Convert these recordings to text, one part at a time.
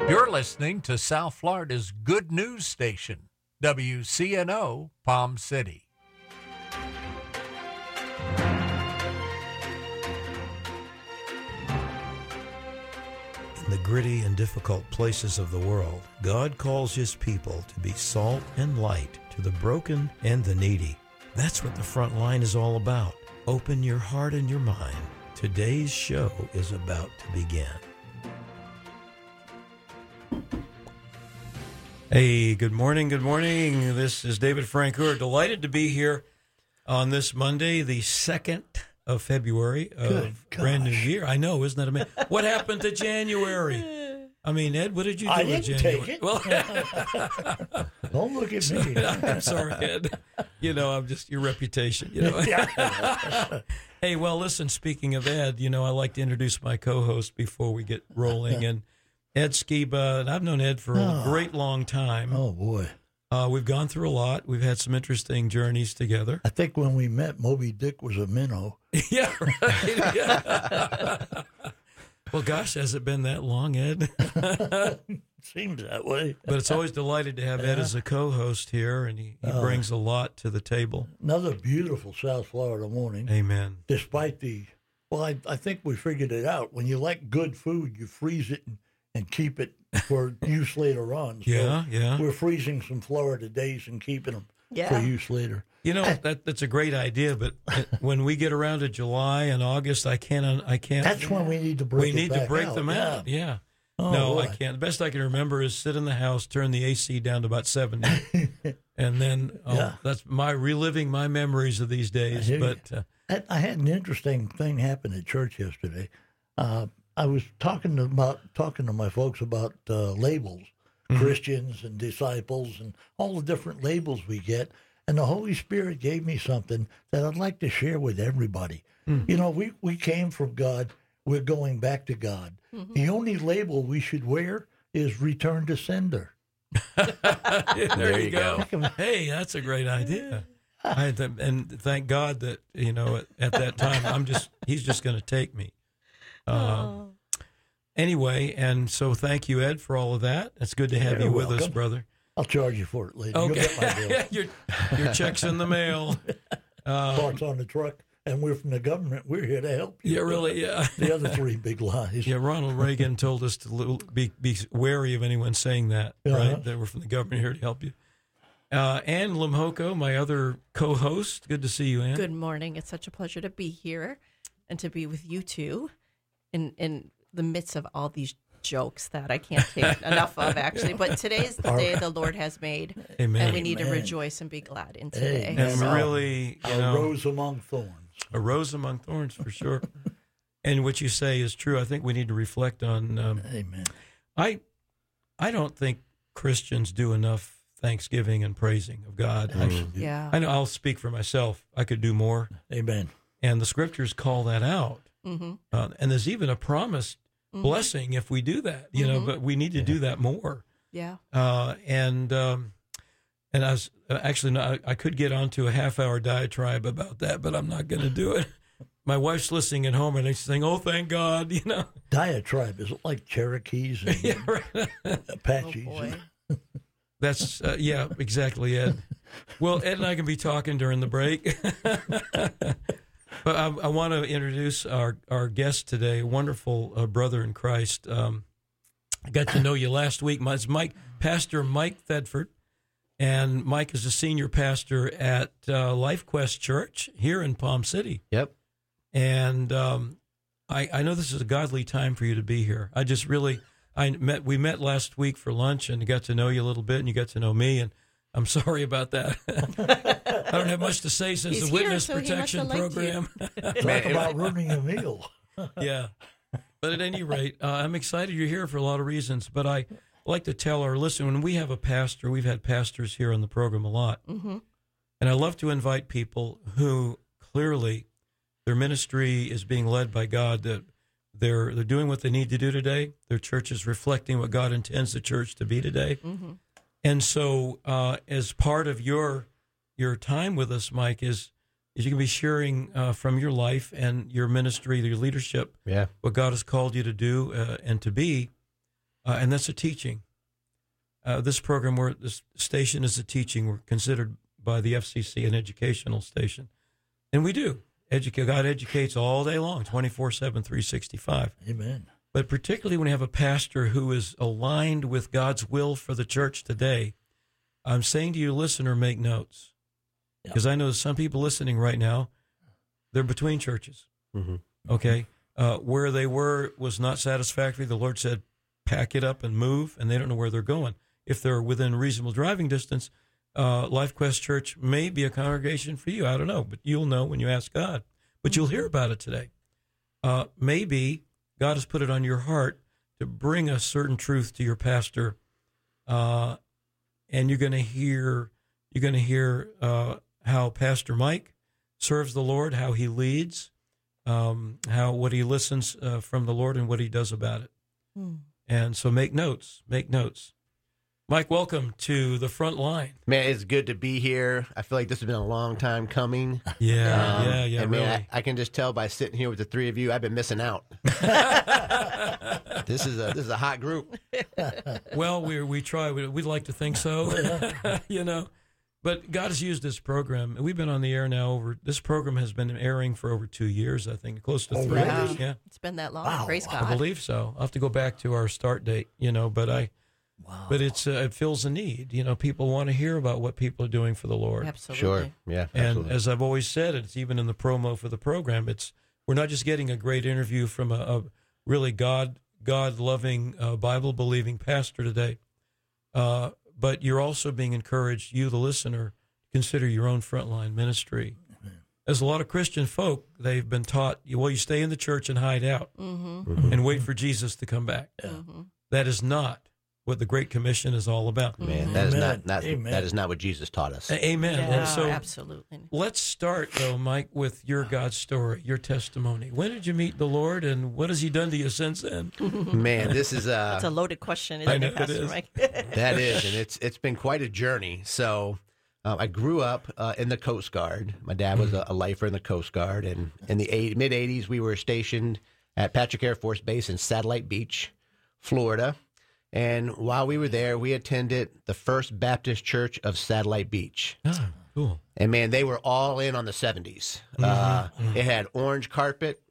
You're listening to South Florida's good news station, WCNO Palm City. In the gritty and difficult places of the world, God calls His people to be salt and light to the broken and the needy. That's what the front line is all about. Open your heart and your mind. Today's show is about to begin. Hey, good morning, good morning. This is David Francoeur. Delighted to be here on this Monday, the 2nd of February of brand new year. I know, isn't that amazing? What happened to January? I mean, Ed, what did you do I with didn't January? take it. Well, Don't look at me. I'm sorry, Ed. You know, I'm just your reputation. You know. Hey, well, listen. Speaking of Ed, you know, I like to introduce my co-host before we get rolling. And Ed Skiba, and I've known Ed for a great long time. Oh, boy. We've gone through a lot. We've had some interesting journeys together. I think when we met, Moby Dick was a minnow. Yeah, right. Yeah. Well, gosh, has it been that long, Ed? Seems that way. But it's always delighted to have Ed as a co-host here, and he brings a lot to the table. Another beautiful South Florida morning. Amen. Despite I think we figured it out. When you like good food, you freeze it and keep it for use later on. So Yeah. we're freezing some Florida days and keeping them for use later. You know, that's a great idea, but when we get around to July and August, I can't. That's when we need to break them out. Yeah. Oh, no, boy. I can't. The best I can remember is sit in the house, turn the AC down to about 70, and then that's reliving my memories of these days. But I had an interesting thing happen at church yesterday. I was talking to my folks about labels, Christians and disciples, and all the different labels we get. And the Holy Spirit gave me something that I'd like to share with everybody. You know, we came from God. We're going back to God. Mm-hmm. The only label we should wear is return to sender. There you go. Hey, that's a great idea. And thank God that, you know, at that time, he's just going to take me. Anyway, and so thank you, Ed, for all of that. It's good to have you with us, brother. I'll charge you for it later. Okay. You'll get my bill. your check's in the mail. Parts on the truck, and we're from the government. We're here to help you. Yeah, really, yeah. The other three big lies. Yeah, Ronald Reagan told us to be wary of anyone saying that, right? That we're from the government here to help you. Ann Limhoko, my other co-host. Good to see you, Ann. Good morning. It's such a pleasure to be here and to be with you two in the midst of all these jokes that I can't take enough of, actually. But today is the day the Lord has made. Amen. And we need to rejoice and be glad in today. Amen. And really, a rose among thorns. A rose among thorns, for sure. And what you say is true. I think we need to reflect on. Amen. I don't think Christians do enough thanksgiving and praising of God. Yeah. I know. I'll speak for myself. I could do more. Amen. And the scriptures call that out. Mm-hmm. And there's even a promised blessing if we do that, you know, but we need to do that more. Yeah. And I was actually, I could get onto a half-hour diatribe about that, but I'm not going to do it. My wife's listening at home and she's saying, "Oh, thank God," you know. Diatribe, is it like Cherokees and Apaches? Oh, boy. That's, yeah, exactly, Ed. Well, Ed and I can be talking during the break. But I want to introduce our guest today, a wonderful brother in Christ. I got to know you last week. It's Pastor Mike Thedford, and Mike is a senior pastor at Life Quest Church here in Palm City. Yep. And I know this is a godly time for you to be here. We met last week for lunch and got to know you a little bit, and you got to know me, and I'm sorry about that. I don't have much to say since He's the witness here, so protection program. Talk about ruining a meal. Yeah. But at any rate, I'm excited you're here for a lot of reasons. But I like to tell our listeners, when we have a pastor, we've had pastors here on the program a lot. Mm-hmm. And I love to invite people who clearly their ministry is being led by God, that they're doing what they need to do today. Their church is reflecting what God intends the church to be today. Mm-hmm. And so as part of your time with us, Mike, is you can be sharing from your life and your ministry, your leadership, what God has called you to do and to be. and that's a teaching. This program, this station is a teaching. We're considered by the FCC an educational station. And we do. God educates all day long, 24/7, 365. Amen. But particularly when you have a pastor who is aligned with God's will for the church today, I'm saying to you, listener, make notes. Because I know some people listening right now, they're between churches. Mm-hmm. Okay? Where they were was not satisfactory. The Lord said, pack it up and move, and they don't know where they're going. If they're within reasonable driving distance, LifeQuest Church may be a congregation for you. I don't know, but you'll know when you ask God. But you'll hear about it today. Maybe God has put it on your heart to bring a certain truth to your pastor, and you're going to hear how Pastor Mike serves the Lord, how he leads, what he listens from the Lord, and what he does about it. And so make notes. Mike, welcome to the front line. Man, it's good to be here. I feel like this has been a long time coming. Yeah, And man, really. I can just tell by sitting here with the three of you, I've been missing out. This is a hot group. Well, we try. We'd like to think so, But God has used this program. We've been on the air now this program has been airing for over 2 years, I think, close to 3 really? years. Yeah, It's been that long. Wow. Praise I God. believe so. I'll have to go back to our start date, but it fills a need. People want to hear about what people are doing for the Lord. Absolutely. Sure. Yeah, And absolutely. as I've always said, it's even in the promo for the program. We're not just getting a great interview from a really God-loving, Bible-believing pastor today, but you're also being encouraged, you, the listener, to consider your own frontline ministry. As a lot of Christian folk, they've been taught, you stay in the church and hide out and wait for Jesus to come back. That is not what the Great Commission is all about. Man, that is Amen. not Amen. that is not what Jesus taught us. Amen. Yeah, And so absolutely. let's start, though, Mike, with your God story, your testimony. When did you meet the Lord, and what has he done to you since then? Man, this is It's a loaded question, I isn't know it, it Pastor is. Mike? that is, and it's been quite a journey. So I grew up in the Coast Guard. My dad was a lifer in the Coast Guard, and in the mid 80s, we were stationed at Patrick Air Force Base in Satellite Beach, Florida. And while we were there, we attended the First Baptist Church of Satellite Beach. Oh, cool. And man, they were all in on the 70s. It had orange carpet.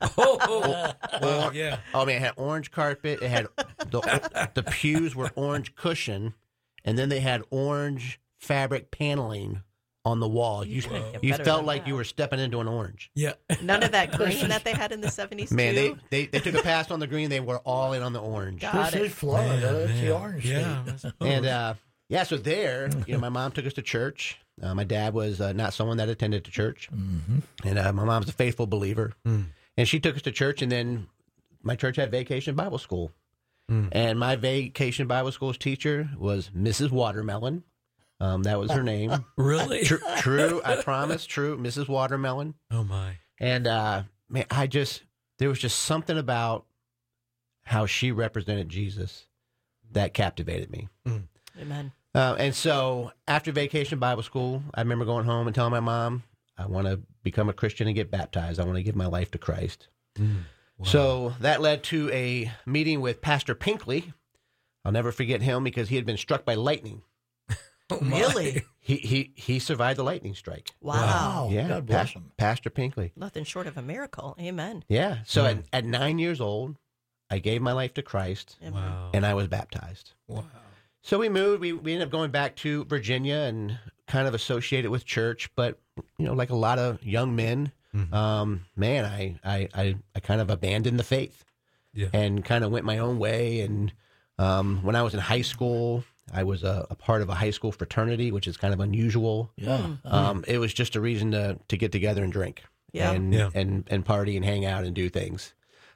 Oh, yeah. Oh man, it had orange carpet. It had the pews were orange cushion, and then they had orange fabric paneling on the wall. You better felt than like that. you were stepping into an orange. Yeah. None of that green that they had in the 70s, Man, too? they took a pass on the green. They were all in on the orange. Got This it. is Florida. That's the orange Yeah. state. And so there, my mom took us to church. My dad was not someone that attended to church, and my mom's a faithful believer. And she took us to church, and then my church had Vacation Bible School, and my Vacation Bible School's teacher was Mrs. Watermelon. That was her name. Really? True, I promise. True, Mrs. Watermelon. Oh, my. And man, there was just something about how she represented Jesus that captivated me. Amen. And so after Vacation Bible School, I remember going home and telling my mom, I want to become a Christian and get baptized. I want to give my life to Christ. Wow. So that led to a meeting with Pastor Pinkley. I'll never forget him because he had been struck by lightning. Oh, my. Really? He survived the lightning strike. Wow. Oh, God bless him. Pastor Pinkley. Nothing short of a miracle. Amen. Yeah. So at 9 years old, I gave my life to Christ, Amen. Wow. and I was baptized. Wow. So we moved. We ended up going back to Virginia and kind of associated with church. But, like a lot of young men, man, I kind of abandoned the faith and kind of went my own way. And when I was in high school, I was a part of a high school fraternity, which is kind of unusual. Yeah. It was just a reason to get together and drink Yeah. and party and hang out and do things.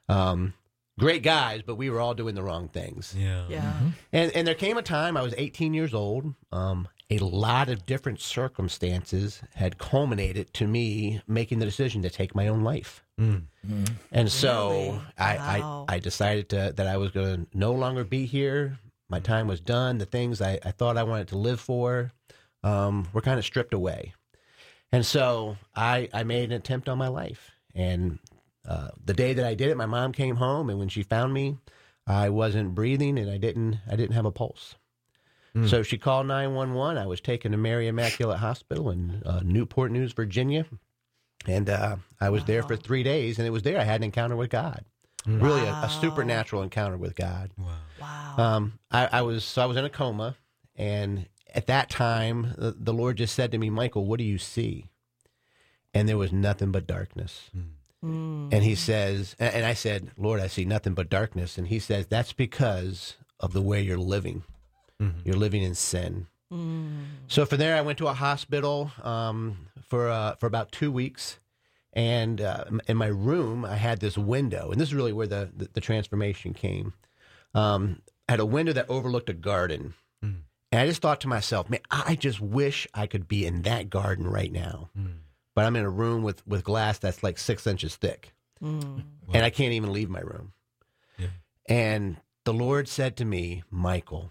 Great guys, but we were all doing the wrong things. Yeah. Yeah. And there came a time, I was 18 years old. A lot of different circumstances had culminated to me making the decision to take my own life. And so Really? Wow. I decided that I was going to no longer be here. My time was done. The things I thought I wanted to live for were kind of stripped away. And so I made an attempt on my life. And the day that I did it, my mom came home, and when she found me, I wasn't breathing, and I didn't have a pulse. So she called 911. I was taken to Mary Immaculate Hospital in Newport News, Virginia. And I was there for 3 days, and it was there I had an encounter with God. Really a supernatural encounter with God. Wow. I was in a coma, and at that time, the Lord just said to me, Michael, what do you see? And there was nothing but darkness. And he says, and I said, Lord, I see nothing but darkness. And he says, that's because of the way you're living. You're living in sin. So from there, I went to a hospital for about 2 weeks. And in my room, I had this window. And this is really where the transformation came. I had a window that overlooked a garden. And I just thought to myself, man, I just wish I could be in that garden right now. But I'm in a room with glass that's like 6 inches thick. And I can't even leave my room. Yeah. And the Lord said to me, Michael,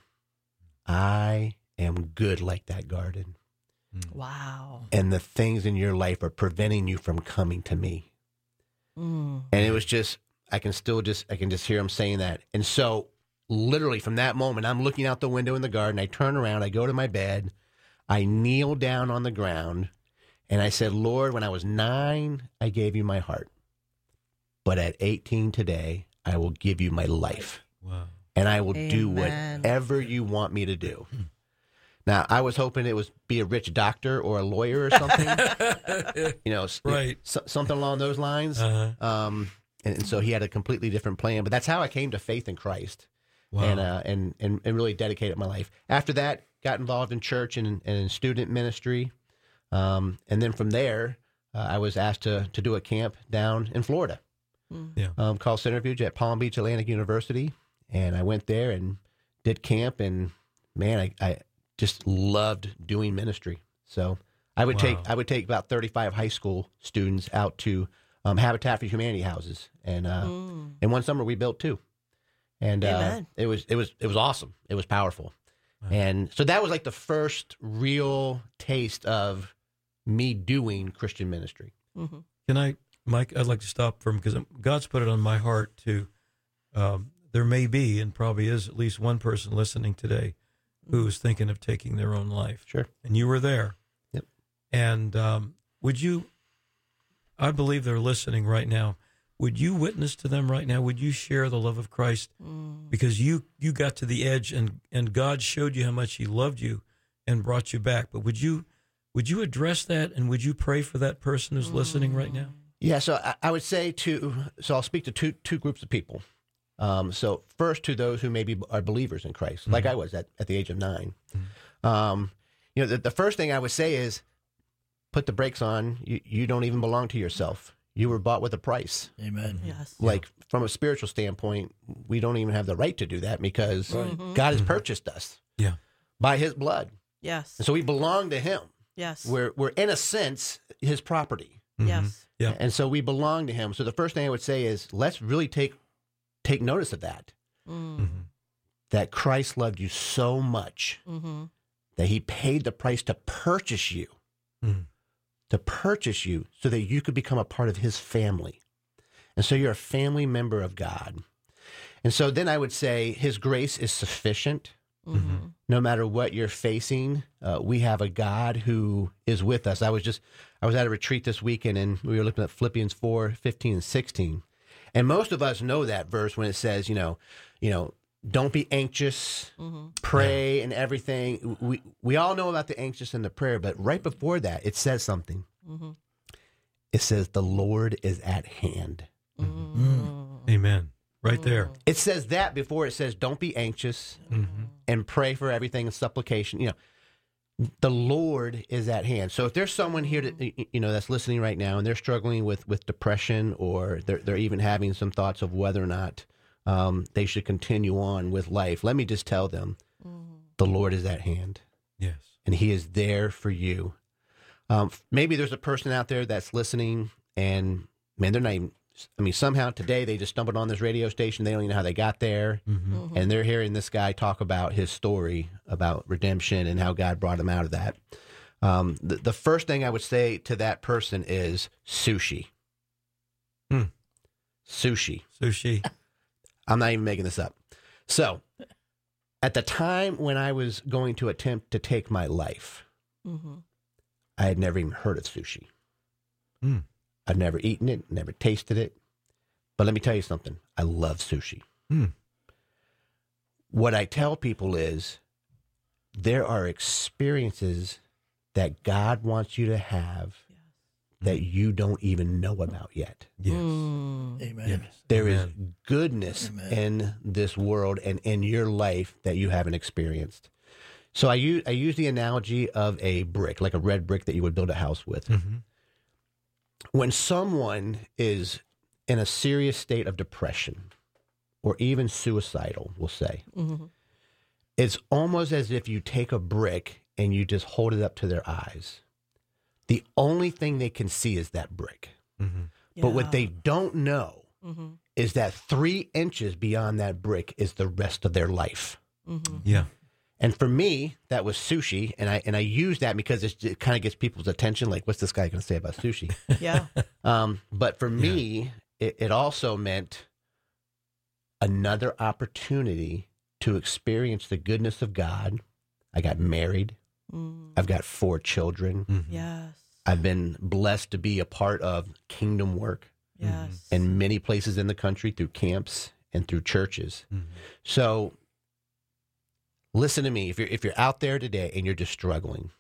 I am good like that garden. Wow. And the things in your life are preventing you from coming to me. And it was just, I can just hear him saying that. And so literally from that moment, I'm looking out the window in the garden. I turn around, I go to my bed, I kneel down on the ground, and I said, Lord, when I was 9, I gave you my heart. But at 18 today, I will give you my life. Wow. And I will do whatever you want me to do. Now, I was hoping it was be a rich doctor or a lawyer or something, right? Something along those lines. And so he had a completely different plan. But that's how I came to faith in Christ, and really dedicated my life. After that, got involved in church and in student ministry, and then from there, I was asked to do a camp down in Florida, called Centerview at Palm Beach Atlantic University, and I went there and did camp, and man, I just loved doing ministry. So I would take about 35 high school students out to Habitat for Humanity houses, and one summer we built 2, and it was awesome. It was powerful, and so that was like the first real taste of me doing Christian ministry. Can I, Mike? I'd like to stop because God's put it on my heart to. There may be, and probably is, at least one person listening today who is thinking of taking their own life. Sure. And you were there. Yep. And would you, I believe they're listening right now, would you witness to them right now? Would you share the love of Christ? Because you got to the edge and God showed you how much he loved you and brought you back. But would you address that, and would you pray for that person who's listening right now? Yeah, so I would say I'll speak to two groups of people. So first, to those who maybe are believers in Christ, like I was at the age of 9. The first thing I would say is put the brakes on. You don't even belong to yourself. You were bought with a price. Amen. Yes. Like from a spiritual standpoint, we don't even have the right to do that because God has purchased us by his blood. Yes. And so we belong to him. Yes. We're in a sense his property. Yes. Yeah. And so we belong to him. So the first thing I would say is let's really take notice of that. That Christ loved you so much that he paid the price to purchase you, so that you could become a part of his family. And so you're a family member of God. And so then I would say his grace is sufficient. No matter what you're facing, we have a God who is with us. I was at a retreat this weekend, and we were looking at Philippians 4:15 and 16. And most of us know that verse when it says, don't be anxious, pray and everything. We all know about the anxious and the prayer, but right before that, it says something. It says, the Lord is at hand. Amen. Right there. It says that before it says, don't be anxious and pray for everything in supplication. The Lord is at hand. So if there's someone here that's listening right now and they're struggling with depression, or they're even having some thoughts of whether or not they should continue on with life, let me just tell them, the Lord is at hand. Yes. And he is there for you. Maybe there's a person out there that's listening and, man, they're not even, somehow today they just stumbled on this radio station. They don't even know how they got there. And they're hearing this guy talk about his story about redemption and how God brought him out of that. The first thing I would say to that person is sushi. Sushi. Sushi. I'm not even making this up. So, at the time when I was going to attempt to take my life, I had never even heard of sushi. I've never eaten it, never tasted it. But let me tell you something. I love sushi. What I tell people is there are experiences that God wants you to have that you don't even know about yet. Yes. Amen. Yes. There is Amen. goodness in this world and in your life that you haven't experienced. So I use the analogy of a brick, like a red brick that you would build a house with. When someone is in a serious state of depression or even suicidal, we'll say, it's almost as if you take a brick and you just hold it up to their eyes. The only thing they can see is that brick. But what they don't know is that 3 inches beyond that brick is the rest of their life. Yeah. And for me, that was sushi, and I use that because it kind of gets people's attention. Like, what's this guy going to say about sushi? Yeah. But for me, it also meant another opportunity to experience the goodness of God. I got married. I've got 4 children. Yes. I've been blessed to be a part of kingdom work Yes. in many places in the country through camps and through churches. So listen to me. If you're out there today and you're just struggling,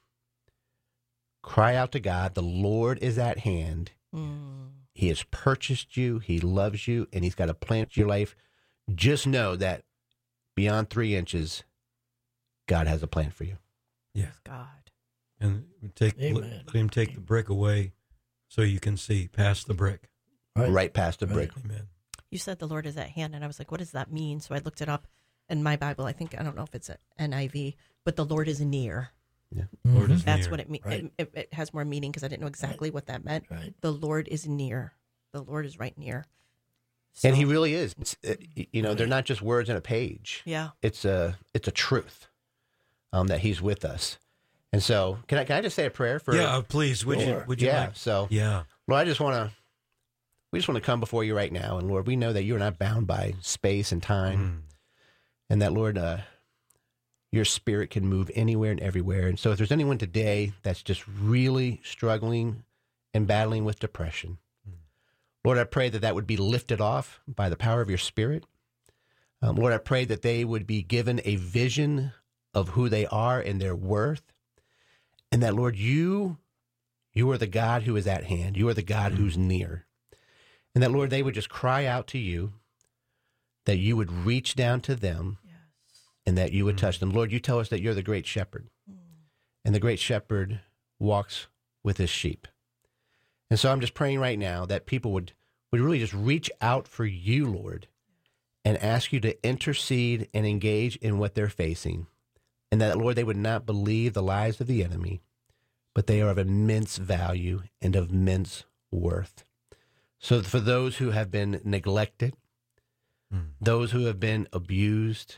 cry out to God. The Lord is at hand. He has purchased you. He loves you, and he's got a plan for your life. Just know that beyond 3 inches, God has a plan for you. Yeah. God. And let him take the brick away so you can see past the brick. Right past the brick. Amen. You said the Lord is at hand, and I was like, what does that mean? So I looked it up in my Bible. I don't know if it's an NIV, but the Lord is near. Yeah. Lord is That's near. what it means. Right. It has more meaning because I didn't know exactly what that meant. Right. The Lord is near. The Lord is right near. And So, he really is. They're not just words on a page. yeah. It's a truth that he's with us. And so, can I just say a prayer for? Yeah, please. Would you Yeah. like? So, Yeah. Lord, we just want to come before you right now, and Lord, we know that you are not bound by space and time, and that Lord, your Spirit can move anywhere and everywhere. And so, if there's anyone today that's just really struggling and battling with depression, Lord, I pray that would be lifted off by the power of your Spirit. Lord, I pray that they would be given a vision of who they are and their worth. And that, Lord, you are the God who is at hand. You are the God who's near. And that, Lord, they would just cry out to you, that you would reach down to them, and that you would touch them. Lord, you tell us that you're the great shepherd. And the great shepherd walks with his sheep. And so I'm just praying right now that people would really just reach out for you, Lord, and ask you to intercede and engage in what they're facing. And that, Lord, they would not believe the lies of the enemy, but they are of immense value and of immense worth. So for those who have been neglected, those who have been abused,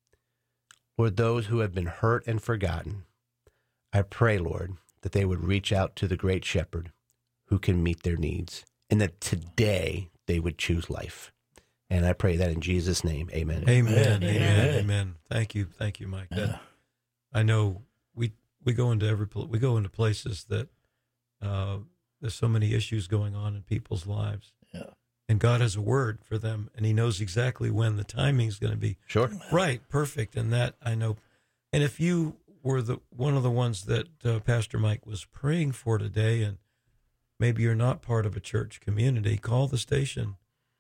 or those who have been hurt and forgotten, I pray, Lord, that they would reach out to the great shepherd who can meet their needs, and that today they would choose life. And I pray that in Jesus' name, amen. Amen. Amen. Thank you, Mike. I know we go into places that there's so many issues going on in people's lives. Yeah. And God has a word for them, and he knows exactly when the timing is going to be Sure. right, perfect, and that I know. And if you were one of the ones that Pastor Mike was praying for today, and maybe you're not part of a church community, call the station,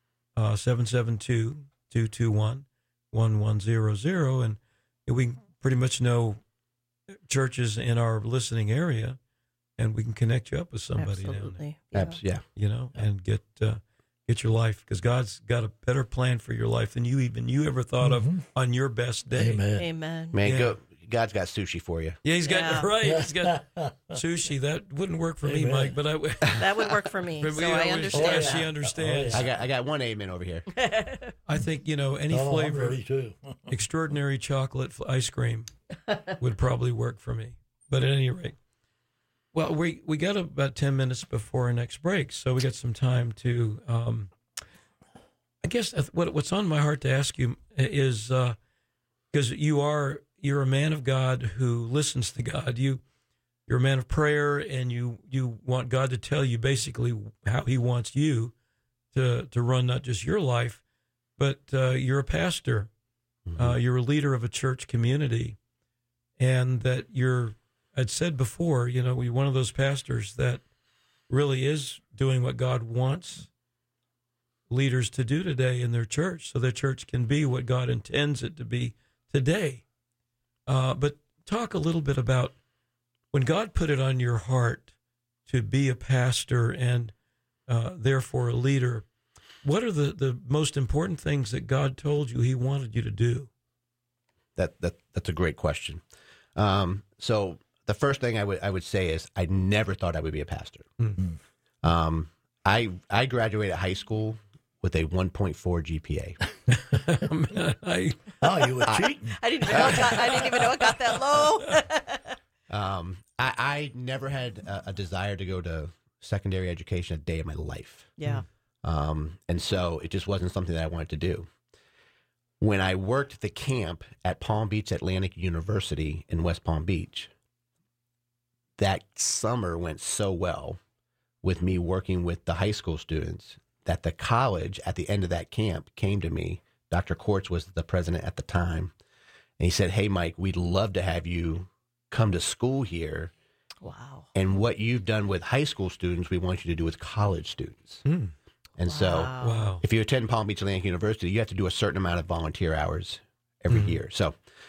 772-221-1100, and we pretty much know churches in our listening area, and we can connect you up with somebody down there. Absolutely. Yeah. And get your life, because God's got a better plan for your life than you ever thought of on your best day. Amen. Amen. Man, Yeah. God's got sushi for you. Yeah, he's got Yeah. right. He's got sushi. That wouldn't work for me, Amen. Mike. But That would work for me. but So yeah, I understand. She that. understands. Oh, yeah. I got one amen over here. I think any Oh, I'm flavor, ready too. extraordinary chocolate ice cream would probably work for me. But at any rate, well, we got about 10 minutes before our next break, so we got some time to. I guess what's on my heart to ask you is because you're a man of God who listens to God. You're a man of prayer, and you want God to tell you basically how He wants you to run not just your life, but you're a pastor. You're a leader of a church community, and that I'd said before, you're one of those pastors that really is doing what God wants leaders to do today in their church, so their church can be what God intends it to be today. But talk a little bit about when God put it on your heart to be a pastor and therefore a leader. What are the most important things that God told you He wanted you to do? That's a great question. So the first thing I would say is I never thought I would be a pastor. Mm-hmm. I graduated high school with a 1.4 GPA. You were cheating. I didn't even know it got that low. I never had a desire to go to secondary education a day of my life. Yeah. And so it just wasn't something that I wanted to do. When I worked the camp at Palm Beach Atlantic University in West Palm Beach, that summer went so well with me working with the high school students that the college at the end of that camp came to me. Dr. Quartz was the president at the time. And he said, "Hey, Mike, we'd love to have you come to school here. Wow. And what you've done with high school students, we want you to do with college students." And so if you attend Palm Beach Atlantic University, you have to do a certain amount of volunteer hours every year. So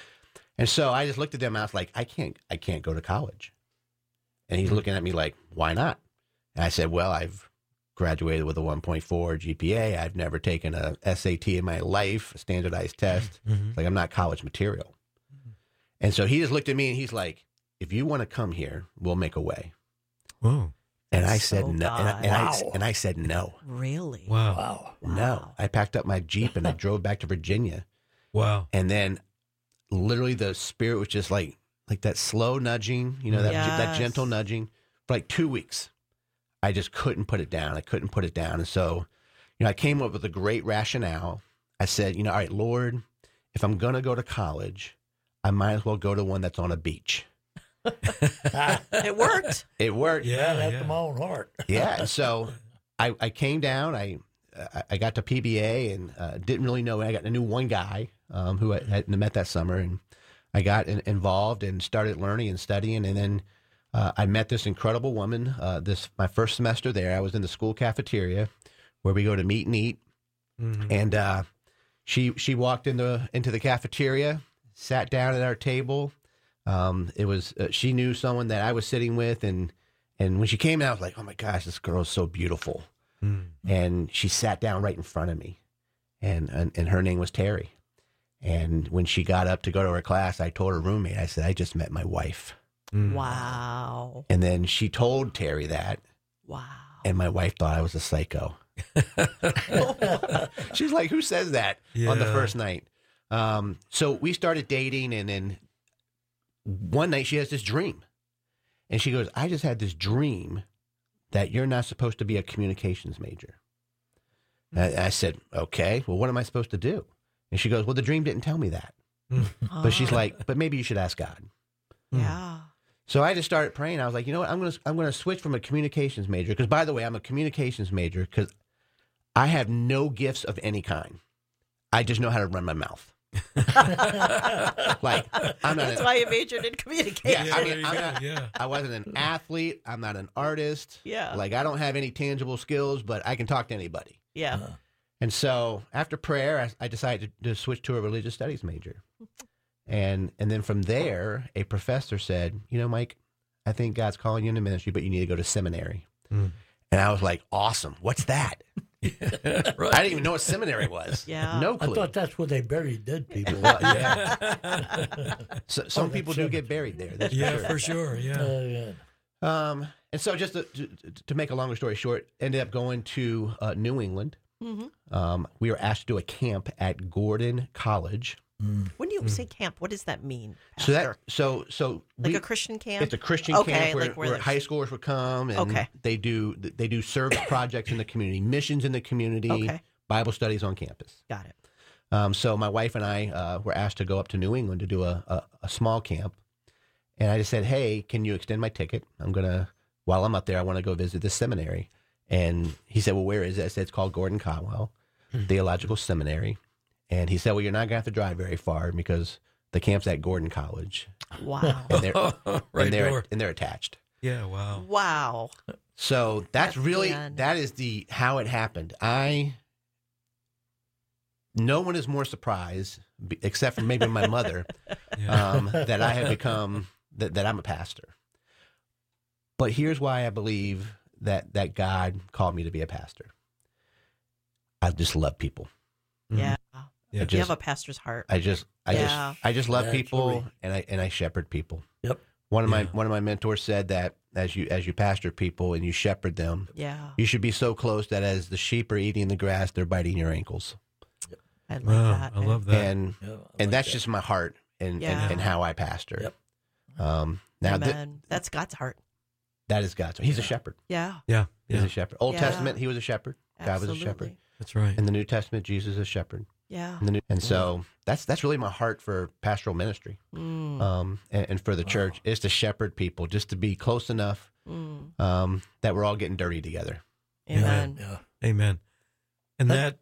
I just looked at them and I was like, I can't go to college. And he's looking at me like, why not? And I said, well, I've graduated with a 1.4 GPA. I've never taken a SAT in my life, a standardized test. Like, I'm not college material. And so he just looked at me and he's like, if you want to come here, we'll make a way. Whoa. And I That's said so no. God. And I said no. Really? Wow. No. I packed up my Jeep and I drove back to Virginia. Wow. And then literally the Spirit was just like that slow nudging, that Yes. gentle nudging for like 2 weeks. I just couldn't put it down. And so, I came up with a great rationale. I said, all right, Lord, if I'm going to go to college, I might as well go to one that's on a beach. It worked. It worked. That after my own heart. Yeah. And so I came down, I got to PBA and didn't really know. I knew one guy who I had met that summer, and I got involved and started learning and studying. And then I met this incredible woman. My first semester there, I was in the school cafeteria where we go to meet and eat. And she walked into the cafeteria, sat down at our table. It was she knew someone that I was sitting with, and when she came out, I was like, oh my gosh, this girl is so beautiful. And she sat down right in front of me, and her name was Terry. And when she got up to go to her class, I told her roommate, I said, I just met my wife. Wow. And then she told Terry that. Wow. And my wife thought I was a psycho. She's like, who says that on the first night? So we started dating, and then one night she has this dream. And she goes, I just had this dream that you're not supposed to be a communications major. And I said, okay, well, what am I supposed to do? And she goes, well, the dream didn't tell me that. But she's like, but maybe you should ask God. Yeah. So I just started praying. I was like, you know what? I'm going to switch from a communications major. Because, by the way, I'm a communications major because I have no gifts of any kind. I just know how to run my mouth. Like, That's why you majored in communication. Yeah, I mean, I wasn't an athlete. I'm not an artist. Yeah. Like, I don't have any tangible skills, but I can talk to anybody. Yeah. And so after prayer, I decided to switch to a religious studies major. And then from there, a professor said, Mike, I think God's calling you into ministry, but you need to go to seminary. And I was like, awesome. What's that? Right. I didn't even know what seminary was. Yeah. No clue. I thought that's where they buried dead people. So, some people do get buried there. That's for sure. Yeah. And so just to make a longer story short, ended up going to New England. We were asked to do a camp at Gordon College. When you say camp, what does that mean, So Pastor? so Like a Christian camp? It's a Christian Okay, camp like where where there's- high schoolers would come, and they do service projects in the community, missions in the community, Bible studies on campus. Got it. So my wife and I were asked to go up to New England to do a small camp. And I just said, hey, can you extend my ticket? While I'm up there, I want to go visit this seminary. And he said, well, where is it? I said, it's called Gordon Conwell Theological Seminary. And he said, well, you're not going to have to drive very far because the camp's at Gordon College. Wow. And they're, Right and they're attached. Yeah, wow. Wow. So that is how it happened. No one is more surprised, except for maybe my mother, that I have become, that I'm a pastor. But here's why I believe that God called me to be a pastor. I just love people. Yeah. Yeah. You have a pastor's heart. I just love people, Absolutely. and I shepherd people. Yep. One of my mentors said that as you pastor people and you shepherd them, Yeah. you should be so close that as the sheep are eating the grass, they're biting your ankles. I love Wow, that. I love that. And that's just my heart and how I pastor. Yep. Now Amen. That's God's heart. that is God's. He's a shepherd. Yeah. Yeah, He's yeah, a shepherd. Old Yeah. Testament, he was a shepherd. God was a shepherd. Absolutely. that's right. In the New Testament, Jesus is a shepherd. Yeah. And so that's really my heart for pastoral ministry, and for the church is to shepherd people, just to be close enough that we're all getting dirty together. Amen. Yeah. Amen. And That-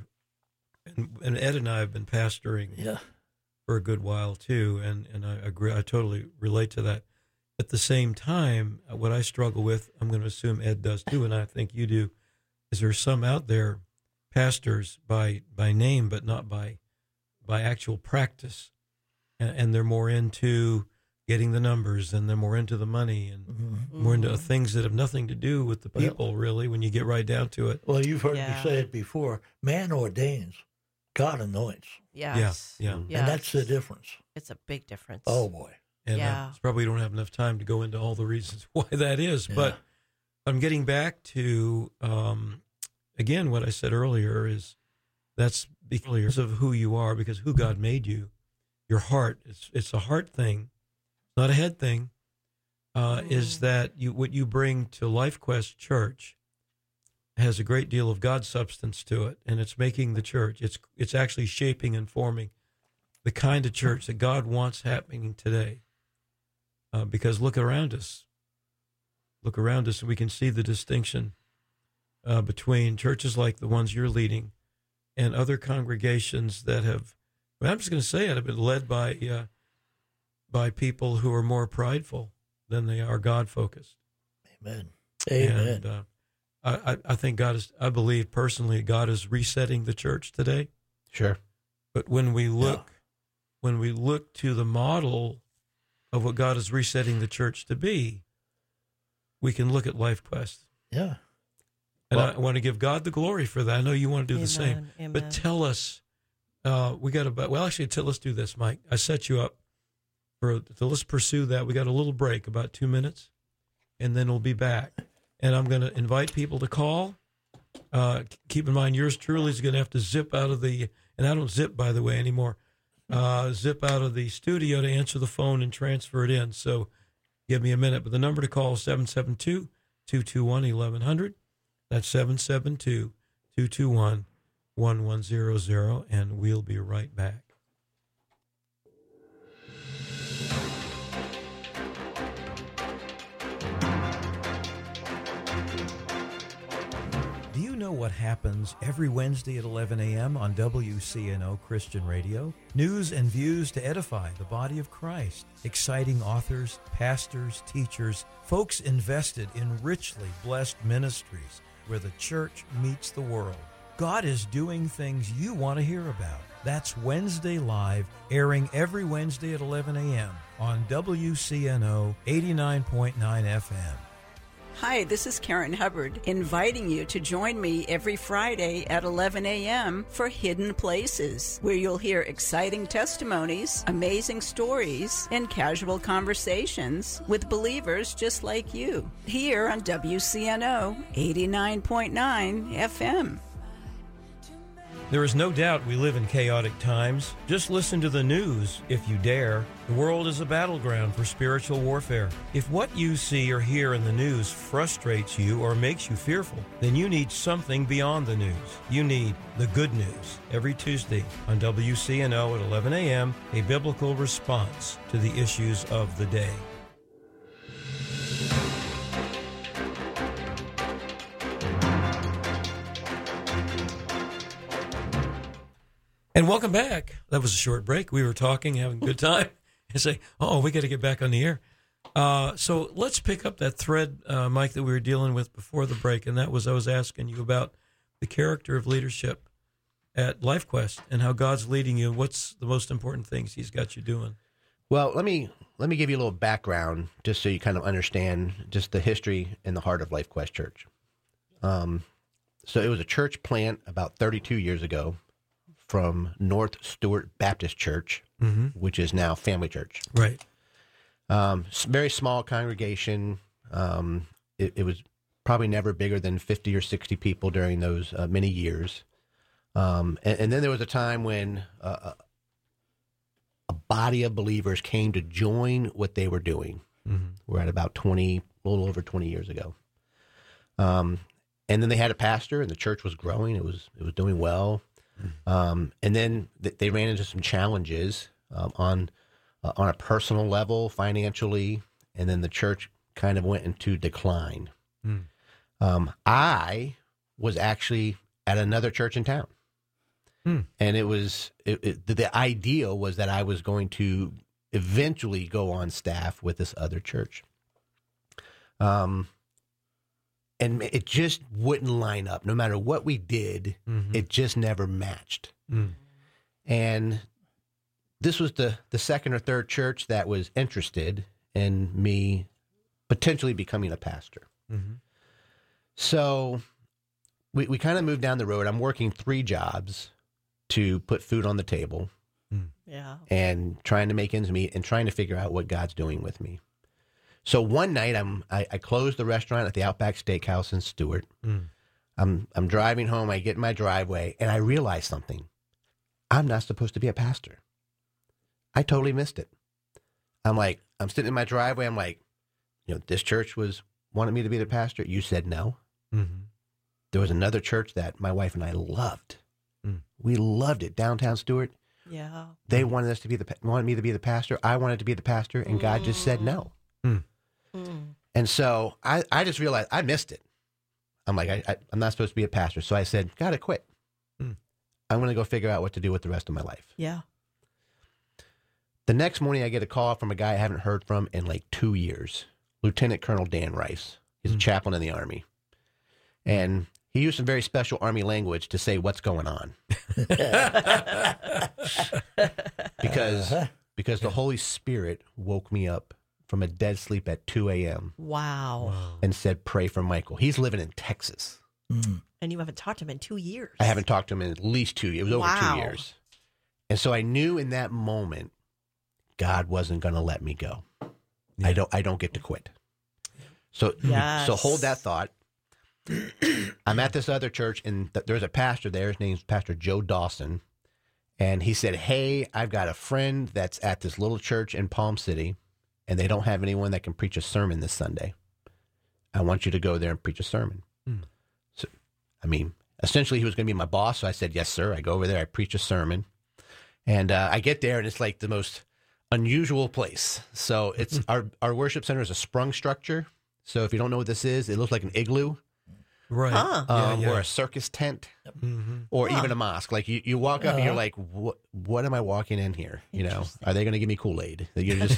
and Ed and I have been pastoring Yeah. for a good while too, and I agree. I totally relate to that. At the same time, what I struggle with, I'm going to assume Ed does too, and I think you do, is there's some out there, pastors by name, but not by actual practice, and they're more into getting the numbers, and they're more into the money, and more into things that have nothing to do with the people, really, when you get right down to it. Well, you've heard Yeah. me say it before. Man ordains, God anoints. Yes. Yeah. And that's the difference. It's a big difference. Oh, boy. And Yeah. probably don't have enough time to go into all the reasons why that is. Yeah. But I'm getting back to, again, what I said earlier is that's because of who you are, because who God made you, your heart. It's a heart thing, not a head thing, is that what you bring to LifeQuest Church has a great deal of God substance to it, and it's making the church. It's actually shaping and forming the kind of church that God wants happening today. Because look around us, and we can see the distinction between churches like the ones you're leading and other congregations that have, I'm just going to say it, have been led by people who are more prideful than they are God-focused. Amen. Amen. And I think I believe personally, God is resetting the church today. Sure. But when we look to the model of what God is resetting the church to be, we can look at LifeQuest. Yeah. And I want to give God the glory for that. I know you want to do the same. Amen. But tell us, let's do this, Mike. I set you up let's pursue that. We got a little break, about 2 minutes, and then we'll be back. And I'm going to invite people to call. Keep in mind, yours truly is going to have to zip out of and I don't zip, by the way, anymore, zip out of the studio to answer the phone and transfer it in. So give me a minute. But the number to call is 772-221-1100. That's 772-221-1100, and we'll be right back. Do you know what happens every Wednesday at 11 a.m. on WCNO Christian Radio? News and views to edify the body of Christ. Exciting authors, pastors, teachers, folks invested in richly blessed ministries where the church meets the world. God is doing things you want to hear about. That's Wednesday Live, airing every Wednesday at 11 a.m. on WCNO 89.9 FM. Hi, this is Karen Hubbard, inviting you to join me every Friday at 11 a.m. for Hidden Places, where you'll hear exciting testimonies, amazing stories, and casual conversations with believers just like you, here on WCNO 89.9 FM. There is no doubt we live in chaotic times. Just listen to the news, if you dare. The world is a battleground for spiritual warfare. If what you see or hear in the news frustrates you or makes you fearful, then you need something beyond the news. You need the good news. Every Tuesday on WCNO at 11 a.m., a biblical response to the issues of the day. And welcome back. That was a short break. We were talking, having a good time, and say, "Oh, we got to get back on the air." So let's pick up that thread, Mike, that we were dealing with before the break, and that was I was asking you about the character of leadership at LifeQuest and how God's leading you. What's the most important things He's got you doing? Well, let me give you a little background just so you kind of understand just the history and the heart of LifeQuest Church. So it was a church plant about 32 years ago from North Stewart Baptist Church, which is now Family Church. Right. Very small congregation. It was probably never bigger than 50 or 60 people during those many years. And then there was a time when a body of believers came to join what they were doing. We're at about a little over 20 years ago. And then they had a pastor, and the church was growing. It was doing well. And then they ran into some challenges on a personal level, financially, and then the church kind of went into decline. I was actually at another church in town, and the idea was that I was going to eventually go on staff with this other church. And it just wouldn't line up. No matter what we did, it just never matched. And this was the second or third church that was interested in me potentially becoming a pastor. So we kind of moved down the road. I'm working 3 jobs to put food on the table. Yeah. And trying to make ends meet and trying to figure out what God's doing with me. So one night I closed the restaurant at the Outback Steakhouse in Stewart. I'm driving home. I get in my driveway and I realize something. I'm not supposed to be a pastor. I totally missed it. I'm sitting in my driveway. I'm like, this church wanted me to be the pastor. You said no. There was another church that my wife and I loved. We loved it. Downtown Stewart. Yeah. They wanted me to be the pastor. I wanted to be the pastor, and God just said no. And so I just realized I missed it. I'm like, I'm not supposed to be a pastor. So I said, gotta quit. I'm going to go figure out what to do with the rest of my life. Yeah. The next morning I get a call from a guy I haven't heard from in like 2 years. Lieutenant Colonel Dan Rice. He's a chaplain in the Army. And he used some very special Army language to say what's going on. Because the Holy Spirit woke me up from a dead sleep at 2 a.m. Wow. and said, pray for Michael. He's living in Texas. And you haven't talked to him in 2 years. I haven't talked to him in at least 2 years. It was Wow. over 2 years. And so I knew in that moment, God wasn't going to let me go. Yeah. I don't get to quit. So, Yes. so hold that thought. I'm at this other church, and there's a pastor there. His name's Pastor Joe Dawson. And he said, hey, I've got a friend that's at this little church in Palm City, and they don't have anyone that can preach a sermon this Sunday. I want you to go there and preach a sermon. So, essentially he was going to be my boss. So I said, yes, sir. I go over there, I preach a sermon, and I get there, and it's like the most unusual place. So it's our worship center is a sprung structure. So if you don't know what this is, it looks like an igloo. Right. Huh. Or a circus tent, or even a mosque. Like you walk up and you're like, what am I walking in here? Are they going to give me Kool-Aid? You're just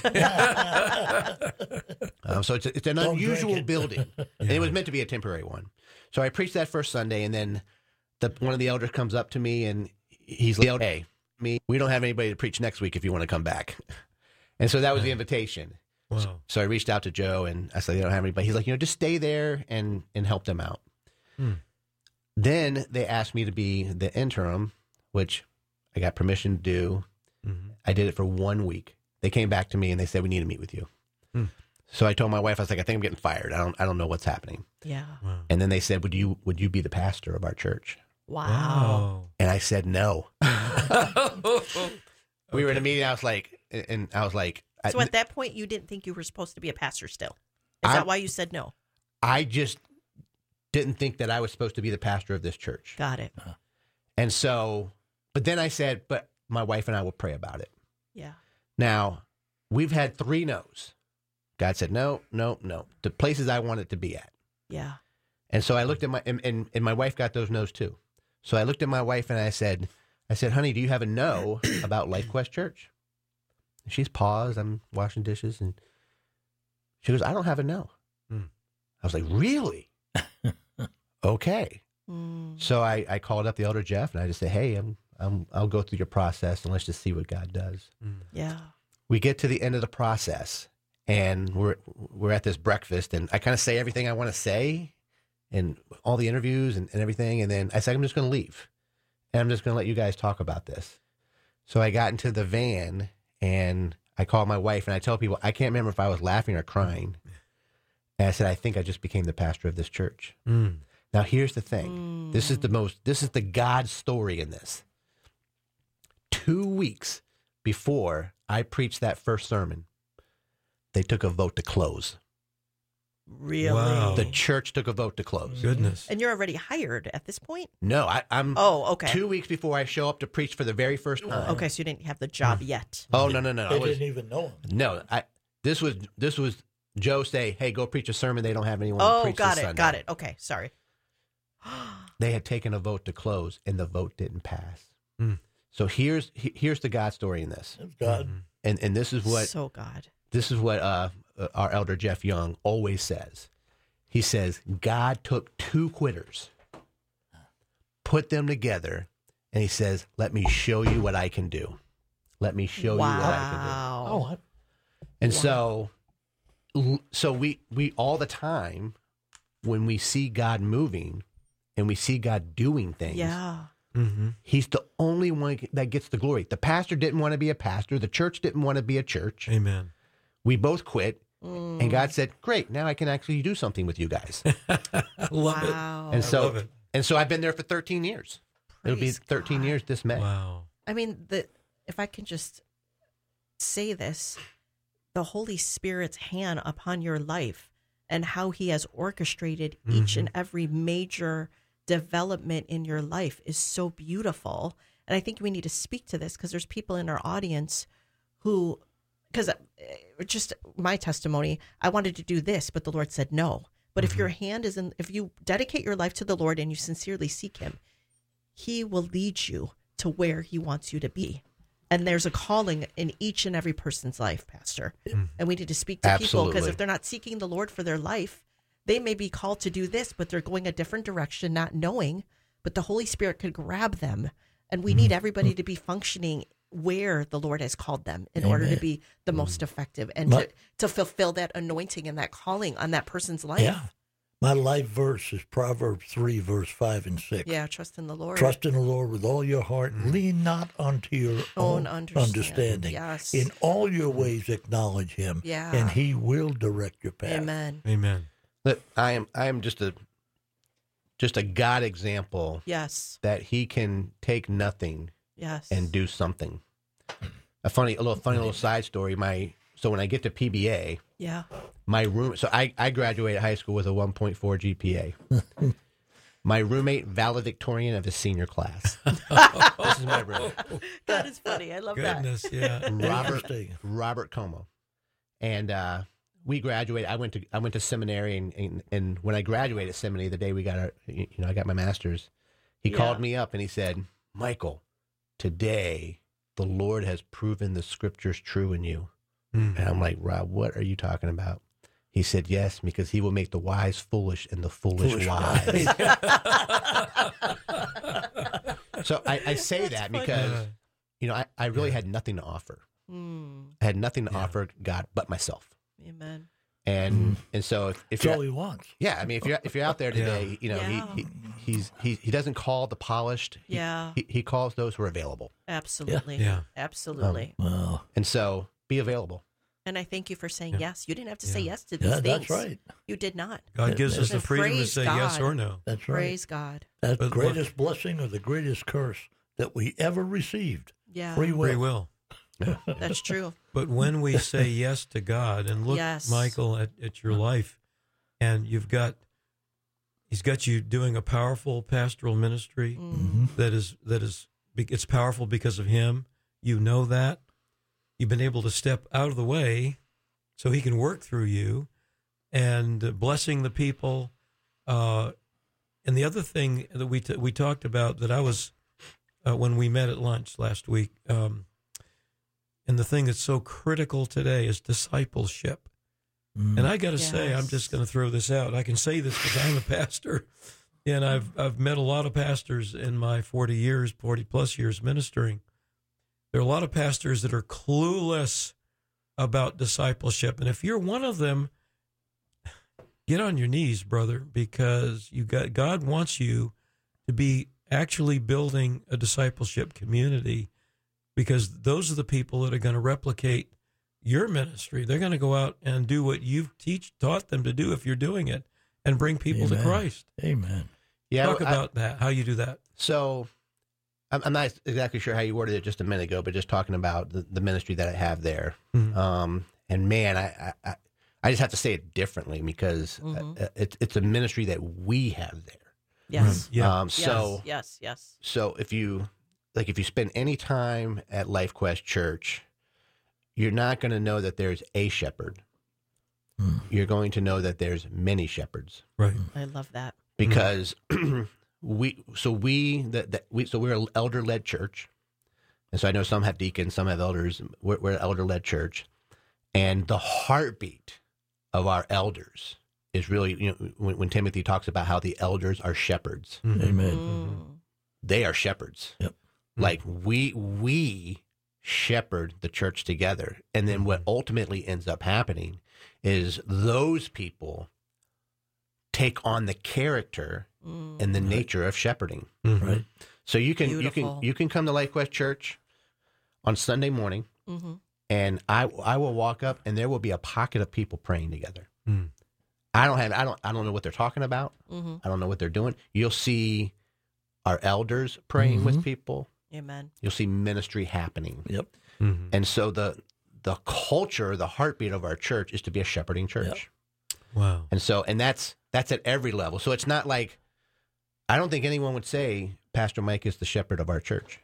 so it's an unusual building, and it was meant to be a temporary one. So I preached that first Sunday, and then one of the elders comes up to me, and he's like, hey, we don't have anybody to preach next week if you want to come back. And so that was the invitation. Wow. So I reached out to Joe, and I said, they don't have anybody. He's like, just stay there and help them out. Then they asked me to be the interim, which I got permission to do. I did it for 1 week. They came back to me and they said, we need to meet with you. So I told my wife, I was like, I think I'm getting fired. I don't know what's happening. Yeah. And then they said, would you be the pastor of our church? Wow. And I said no. We were in a meeting. I was like, So at that point, you didn't think you were supposed to be a pastor still. Is that why you said no? I just didn't think that I was supposed to be the pastor of this church. Got it. And so, but then I said, but my wife and I will pray about it. Yeah. Now, we've had 3 no's. God said, no, no, no. The places I wanted to be at. Yeah. And so I looked at and my wife got those no's too. So I looked at my wife and I said, honey, do you have a no about Life Quest Church? And she's paused. I'm washing dishes. And she goes, I don't have a no. I was like, really? Okay. So I called up the elder Jeff and I just said, hey, I'll go through your process and let's just see what God does. Yeah. We get to the end of the process and we're at this breakfast and I kind of say everything I want to say and all the interviews and everything. And then I said, I'm just going to leave and I'm just going to let you guys talk about this. So I got into the van and I called my wife and I tell people, I can't remember if I was laughing or crying. And I said, I think I just became the pastor of this church. Now, here's the thing. This is the God story in this. 2 weeks before I preached that first sermon, they took a vote to close. Really? Wow. The church took a vote to close. Goodness. And you're already hired at this point? No, I'm. Oh, okay. 2 weeks before I show up to preach for the very first time. Okay, so you didn't have the job yet. Oh no! They didn't even know him. No, this was Joe say, hey, go preach a sermon. They don't have anyone to preach this Sunday. Got it. Okay, sorry. They had taken a vote to close, and the vote didn't pass. So here's the God story in this. It's God. And this is what So God. This is what our elder Jeff Young always says. He says, God took 2 quitters, put them together, and he says, let me show you what I can do. Let me show you what I can do. Wow. And so we all the time, when we see God moving and we see God doing things, Yeah. he's the only one that gets the glory. The pastor didn't want to be a pastor. The church didn't want to be a church. Amen. We both quit. And God said, great, now I can actually do something with you guys. Love Wow. And so, love it. and so I've been there for 13 years. It'll be Praise 13 God. years this May. Wow. I mean, if I can just say this, the Holy Spirit's hand upon your life and how he has orchestrated each and every major development in your life is so beautiful. And I think we need to speak to this because there's people in our audience who, because just my testimony, I wanted to do this, but the Lord said no. But if your hand is if you dedicate your life to the Lord and you sincerely seek him, he will lead you to where he wants you to be. And there's a calling in each and every person's life, Pastor. And we need to speak to people because if they're not seeking the Lord for their life, they may be called to do this, but they're going a different direction, not knowing. But the Holy Spirit could grab them. And we need everybody to be functioning where the Lord has called them in order to be the most effective and to fulfill that anointing and that calling on that person's life. Yeah. My life verse is Proverbs 3, verse 5 and 6. Yeah, trust in the Lord. Trust in the Lord with all your heart. Lean not unto your own understanding. Yes. In all your ways acknowledge him, Yeah. and he will direct your path. Amen. Amen. Look, I am just a God example Yes. that he can take nothing Yes. and do something. A funny little side story. So when I get to PBA, Yeah. my room. So I graduated high school with a 1.4 GPA. My roommate, valedictorian of his senior class. This is my roommate, That is funny. I love Goodness, yeah. Robert Como, and we graduated. I went to seminary, and when I graduated seminary, the day we got I got my master's. He called me up and he said, "Michael, today the Lord has proven the scriptures true in you." And I'm like, "Rob, what are you talking about?" He said, "Yes, because he will make the wise foolish and the foolish wise." So I say that because, I really had nothing to offer. I had nothing to offer God but myself. Amen. And so if That's you're, all he wants. yeah, I mean, if you're out there today, he doesn't call the polished. He calls those who are available. Absolutely. Yeah. Absolutely. Well, And so be available. And I thank you for saying yes. You didn't have to say Yeah. yes to these Yeah, things. that's right. You did not. God gives us the And freedom to praise say yes God. or no. That's right. Praise God. That's the But- greatest blessing or the greatest curse that we ever received. Yeah. Free will. Free will. That's true. But when we say yes to God, and look, Yes. Michael, at your life, and He's got you doing a powerful pastoral ministry that is it's powerful because of Him. You know that. You've been able to step out of the way so He can work through you and blessing the people. And the other thing that we talked about that I was when we met at lunch last week, and the thing that's so critical today is discipleship. And I got to say, I'm just going to throw this out. I can say this because I'm a pastor, and I've met a lot of pastors in my 40 plus years ministering. There are a lot of pastors that are clueless about discipleship, and if you're one of them, get on your knees, brother, because God wants you to be actually building a discipleship community, because those are the people that are going to replicate your ministry. They're going to go out and do what you've taught them to do if you're doing it, and bring people to Christ. Amen. Yeah, Talk about that, how you do that. So I'm not exactly sure how you worded it just a minute ago, but just talking about the ministry that I have there. Mhm. And man, I just have to say it differently because it's a ministry that we have there. Yes. Yeah. Yes. So if you spend any time at LifeQuest Church, you're not going to know that there's a shepherd. You're going to know that there's many shepherds. Right. I love that. Because we're an elder-led church, and so I know some have deacons, some have elders. We're an elder-led church, and the heartbeat of our elders is really, when Timothy talks about how the elders are shepherds, Amen. they are shepherds. Yep. Like we shepherd the church together, and then what ultimately ends up happening is those people take on the character and the nature of shepherding. Right. So you can Beautiful. you can come to LifeQuest Church on Sunday morning, and I will walk up, and there will be a pocket of people praying together. I don't know what they're talking about. I don't know what they're doing. You'll see our elders praying with people. Amen. You'll see ministry happening. Yep. And so the culture, the heartbeat of our church is to be a shepherding church. Wow. And so, and that's at every level. So it's not like, I don't think anyone would say Pastor Mike is the shepherd of our church.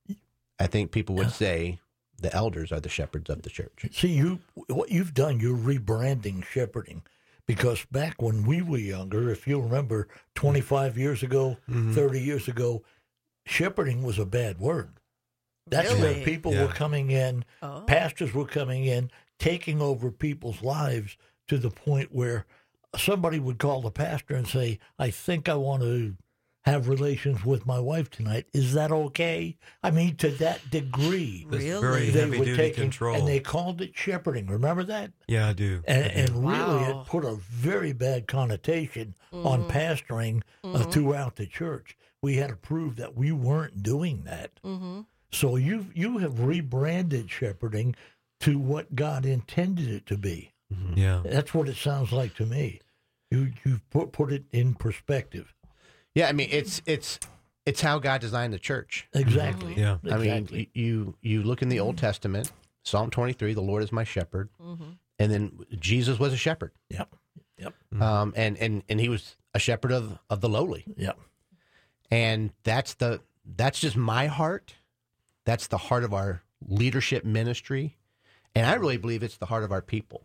I think people would say the elders are the shepherds of the church. See, what you've done, you're rebranding shepherding. Because back when we were younger, if you remember 25 years ago, 30 years ago, shepherding was a bad word. That's Really? where people were coming in, Oh. pastors were coming in, taking over people's lives to the point where somebody would call the pastor and say, I think I want to have relations with my wife tonight. Is that okay? I mean, to that degree. That's Really? very They heavy were duty taking, control. and they called it shepherding. Remember that? Yeah, I do. And really, Wow. it put a very bad connotation on pastoring throughout the church. We had to prove that we weren't doing that. So you have rebranded shepherding to what God intended it to be. Yeah. That's what it sounds like to me. You've put it in perspective. Yeah, I mean, it's how God designed the church. Exactly. Yeah. Exactly. I mean, you look in the Old Testament, Psalm 23, the Lord is my shepherd. And then Jesus was a shepherd. Yep. And he was a shepherd of the lowly. Yep. And that's just my heart. That's the heart of our leadership ministry. And I really believe it's the heart of our people.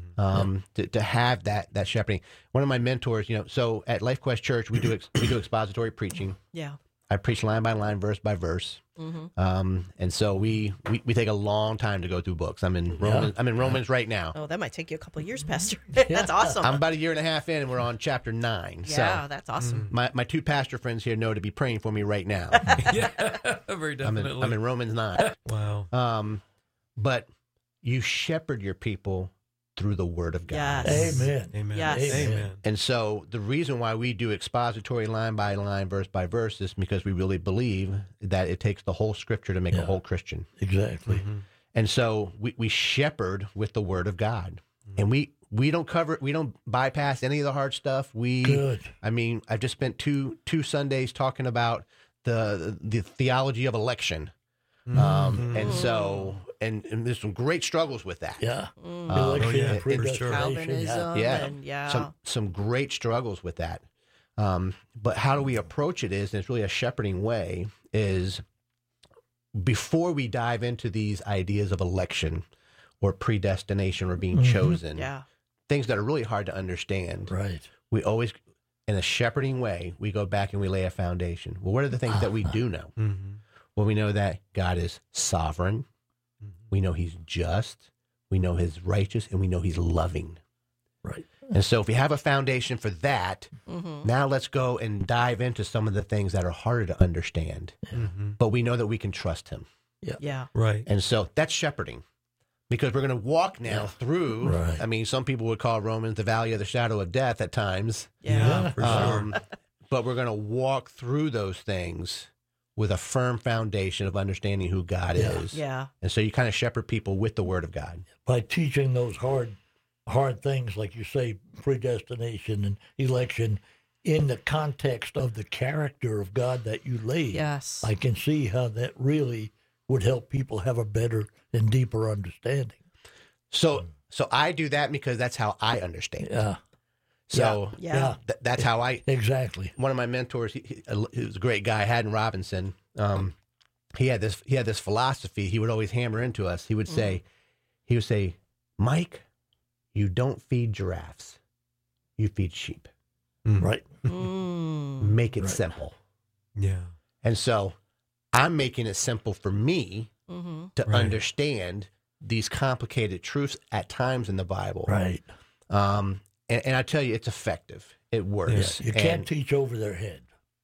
To have that shepherding. One of my mentors, so at LifeQuest Church, we do expository preaching. Yeah. I preach line by line, verse by verse. And so we take a long time to go through books. I'm in Romans right now. Oh, that might take you a couple of years, Pastor. That's awesome. I'm about a year and a half in, and we're on chapter 9. Yeah, So that's awesome. my two pastor friends here know to be praying for me right now. Yeah, very definitely. I'm in Romans 9. Wow. But you shepherd your people through the Word of God. Yes. Amen. Amen. Yes. Amen. And so the reason why we do expository line by line, verse by verse, is because we really believe that it takes the whole Scripture to make a whole Christian. Exactly. And so we shepherd with the Word of God, and we don't bypass any of the hard stuff. Good. I mean, I've just spent two Sundays talking about the theology of election, and so and there's some great struggles with that. Yeah. yeah, for predestination, Calvinism, yeah. and Some great struggles with that. But how do we approach it is, and it's really a shepherding way, is before we dive into these ideas of election or predestination or being chosen, things that are really hard to understand. Right. We always, in a shepherding way, we go back and we lay a foundation. Well, what are the things that we do know? Well, we know that God is sovereign. We know he's just. We know he's righteous, and we know he's loving. Right. And so if we have a foundation for that, now let's go and dive into some of the things that are harder to understand. But we know that we can trust him. yeah. Right. And so that's shepherding. Because we're going to walk now through, Right. I mean, some people would call Romans the valley of the shadow of death at times. Yeah, for sure. But we're going to walk through those things with a firm foundation of understanding who God is. Yeah. And so you kind of shepherd people with the Word of God. By teaching those hard things, like you say, predestination and election, in the context of the character of God that you lead, Yes. I can see how that really would help people have a better and deeper understanding. So I do that because that's how I understand. Yeah, So Yeah. that's how I. exactly. One of my mentors, he was a great guy, Haddon Robinson. He had this philosophy. He would always hammer into us. He would say, Mike, you don't feed giraffes, you feed sheep. Right. Make it simple. Yeah. And so I'm making it simple for me to Right. understand these complicated truths at times in the Bible. Right. And I tell you, it's effective. It works. You can't teach over their head.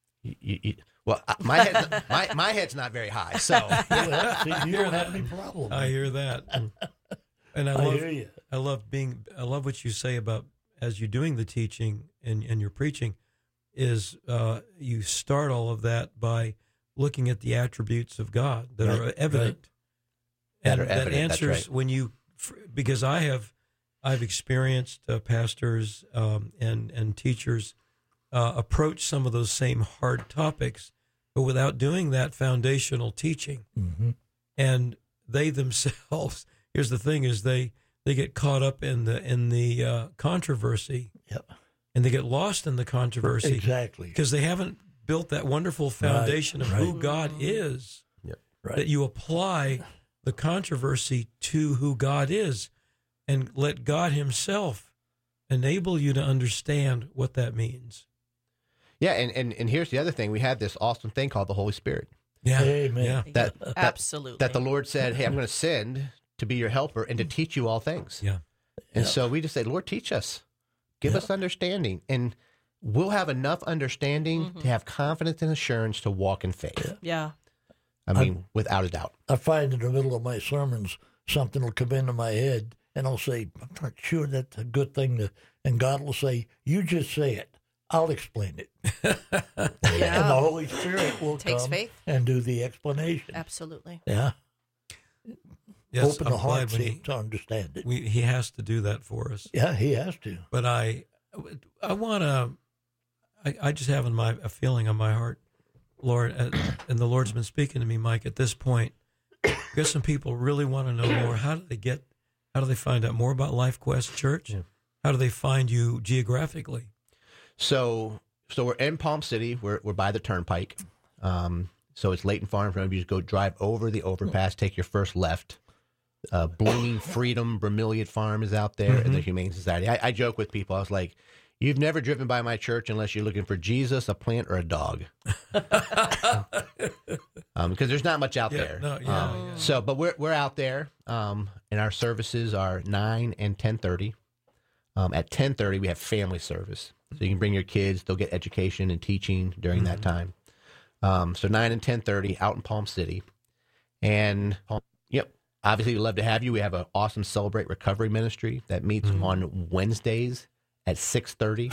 My head's not very high, so Well, see, you don't have any problem. I hear that. And I hear you. I love what you say about as you're doing the teaching and your preaching is you start all of that by looking at the attributes of God that Right, are evident. right. And That are evident, that that's answers right. when you, because I've experienced pastors and teachers approach some of those same hard topics, but without doing that foundational teaching. And they themselves, here's the thing: is they get caught up in the controversy, and they get lost in the controversy Exactly. because they haven't built that wonderful foundation of who God is. Right. That you apply the controversy to who God is, and let God Himself enable you to understand what that means. yeah. And here's the other thing: we have this awesome thing called the Holy Spirit. Yeah, Amen. yeah, That Absolutely. that the Lord said, "Hey, I'm going to send to be your helper and to teach you all things." yeah. And so we just say, "Lord, teach us, give us understanding, and we'll have enough understanding to have confidence and assurance to walk in faith." Yeah. I mean, without a doubt. I find in the middle of my sermons, something will come into my head, and I'll say, I'm not sure that's a good thing and God will say, you just say it. I'll explain it. And the Holy Spirit will Takes come faith. and do the explanation. Absolutely. Yeah. Yes, Open I'm the heart glad when to understand it. He has to do that for us. Yeah, he has to. But I want to. I just have a feeling on my heart, Lord, and the Lord's been speaking to me, Mike. At this point, I guess some people really want to know more. How do they find out more about Life Quest Church? Yeah. How do they find you geographically? So we're in Palm City. We're by the turnpike. So it's Layton Farms. You just go drive over the overpass, take your first left. Blooming Freedom Bromeliad Farm is out there, and the Humane Society. I joke with people. I was like, "You've never driven by my church unless you're looking for Jesus, a plant, or a dog," because there's not much out there. No, yeah. So, but we're out there, and our services are 9 and 10:30. At 10:30, we have family service, so you can bring your kids. They'll get education and teaching during that time. So 9 and 10:30 out in Palm City, and obviously, we'd love to have you. We have an awesome Celebrate Recovery ministry that meets on Wednesdays at 6:30.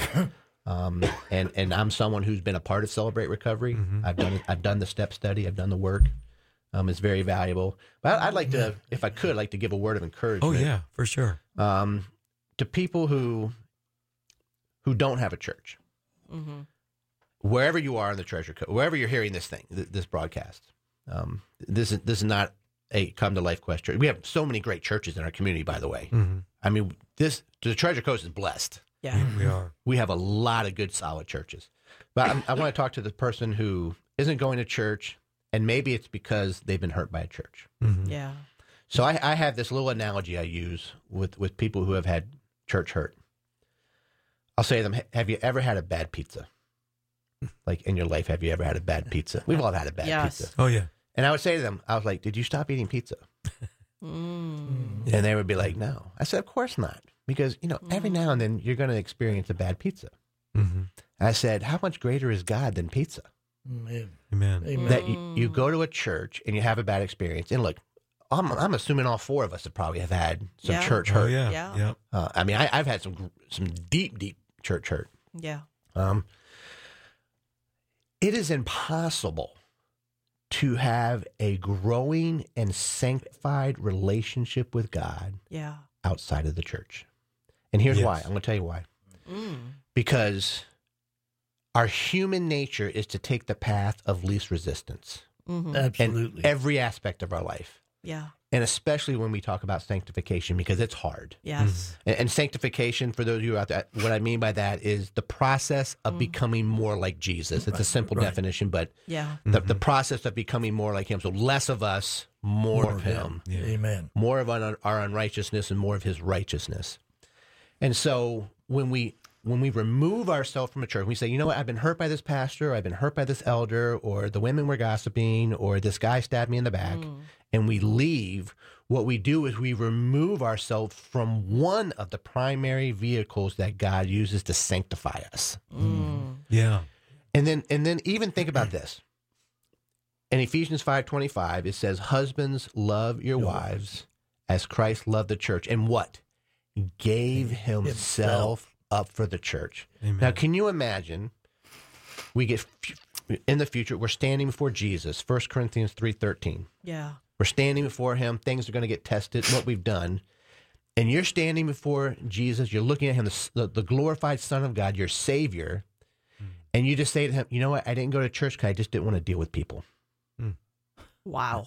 And I'm someone who's been a part of Celebrate Recovery. I've done the step study. I've done the work. is very valuable. But I'd like to, if I could, like to give a word of Oh, encouragement. yeah, for sure. To people who don't have a church, Mm-hmm. wherever you are in the Treasure Coast, wherever you're hearing this thing, this broadcast, this is not a Come to Life Quest church. We have so many great churches in our community, by the way. Mm-hmm. I mean, the Treasure Coast is blessed. Yeah. We are. We have a lot of good, solid churches. But I want to talk to the person who isn't going to church, and maybe it's because they've been hurt by a church. Mm-hmm. Yeah. So I have this little analogy I use with people who have had church hurt. I'll say to them, have you ever had a bad pizza? Like in your life, have you ever had a bad pizza? We've all had a bad Yes. pizza. Oh, yeah. And I would say to them, I was like, did you stop eating pizza? Mm. And they would be like, no. I said, of course not. Because, every now and then you're going to experience a bad pizza. Mm-hmm. I said, how much greater is God than pizza? Amen. Amen. Amen. That you go to a church and you have a bad experience. And look, I'm assuming all four of us have probably have had some Yeah. church Oh, hurt. yeah. Yeah. Yeah. I mean, I've had some deep church hurt. Yeah. It is impossible to have a growing and sanctified relationship with God Yeah. outside of the church. And here's Yes. why. I'm going to tell you why. Mm. Because our human nature is to take the path of least resistance Mm-hmm. Absolutely. in every aspect of our life. Yeah. And especially when we talk about sanctification, because it's hard. Yes. And sanctification, for those of you out there, what I mean by that is the process of becoming more like Jesus. It's a simple definition, but Yeah. the process of becoming more like him. So less of us, more of him. Yeah. Amen. More of our unrighteousness and more of his righteousness. And so when we remove ourselves from a church, we say, you know what, I've been hurt by this pastor, or I've been hurt by this elder, or the women were gossiping, or this guy stabbed me in the back, and we leave, what we do is we remove ourselves from one of the primary vehicles that God uses to sanctify us. Yeah. And then even think about this. In Ephesians 5:25, it says, husbands, love your wives as Christ loved the church. And what? Gave himself up for the church. Amen. Now, can you imagine we get in the future, we're standing before Jesus, 1 Corinthians 3:13. Yeah. We're standing before him. Things are going to get tested, what we've done. And you're standing before Jesus. You're looking at him, the glorified Son of God, your Savior. And you just say to him, you know what? I didn't go to church because I just didn't want to deal with people. Wow.